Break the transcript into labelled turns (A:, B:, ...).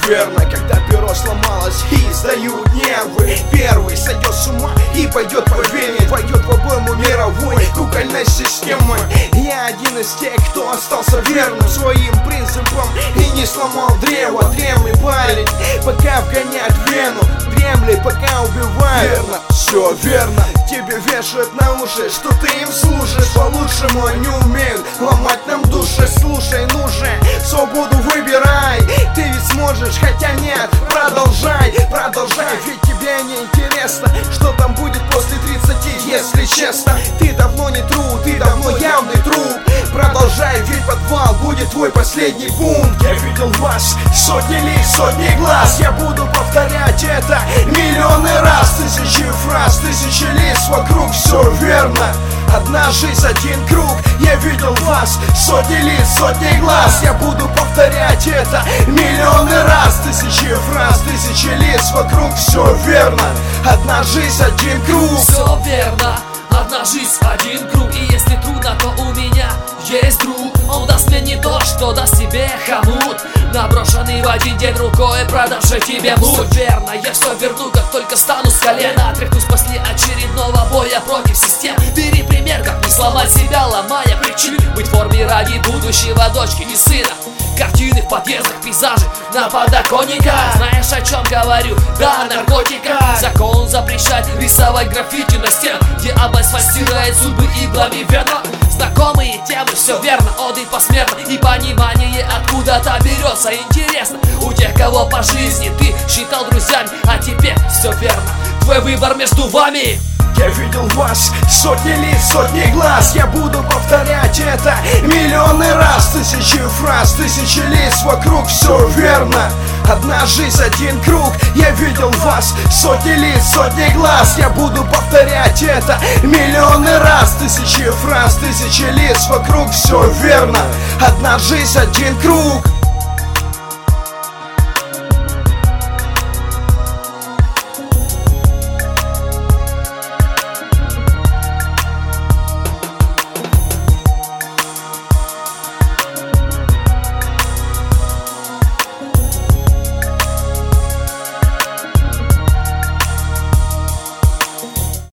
A: верно, когда перо сломалось и сдают нервы. Первый сойдет с ума и пойдет по вене, пойдет в обойму мировой кукольной системы. Я один из тех, кто остался верным своим принципам и не сломал древо. Дремли, парень, пока вгоняют вену, дремли, пока убивают. Верно, все верно, тебе вешают на уши, что ты им служишь. По-лучшему они умеют ломать нам души. Слушай, ну же, свободу выбирай, ты ведь сможешь, хотя нет. Продолжай, продолжай, ведь тебе не интересно, что там будет после 30, если честно. Ты давно не труд, ты давно явный труп. Продолжай, ведь подвал будет твой последний пункт. Я видел вас, сотни лиц, сотни глаз. Я буду повторять это миллионы раз. Тысячи фраз, тысячи лиц вокруг, все верно. Одна жизнь, один круг. Я видел вас, сотни лиц, сотни глаз. Я буду повторять это миллионы раз. Тысячи фраз, тысячи лиц вокруг, все верно. Одна жизнь, один круг.
B: Все верно, одна жизнь, один круг. И если трудно, то у меня есть друг. Он даст мне не то, что даст тебе хомут, наброшенный в один день рукой, продавший тебе муть. Все верно, я все верну, как только стану с колена. Отряхнусь после очередного боя против систем. Бери пример, как не сломать себя, ломая причины. Быть в форме ради будущего дочки и сына. Картины в подъездах, пейзажи на подоконниках. Знаешь, о чем говорю? Да, наркотика. Закон запрещает рисовать граффити на стенах, где асфальт стирает зубы иглами вена. Знакомые темы, все верно, оды посмертно. И понимание откуда-то берется. Интересно, у тех, кого по жизни ты считал друзьями, а теперь все верно, твой выбор между вами.
A: Я видел вас, сотни лиц, сотни глаз. Я буду повторять это миллионы раз. Тысячи фраз, тысячи лиц вокруг, все верно. Одна жизнь, один круг. Я видел вас, сотни лиц, сотни глаз. Я буду повторять это миллионы раз. Тысячи фраз, тысячи лиц вокруг, все верно. Одна жизнь, один круг.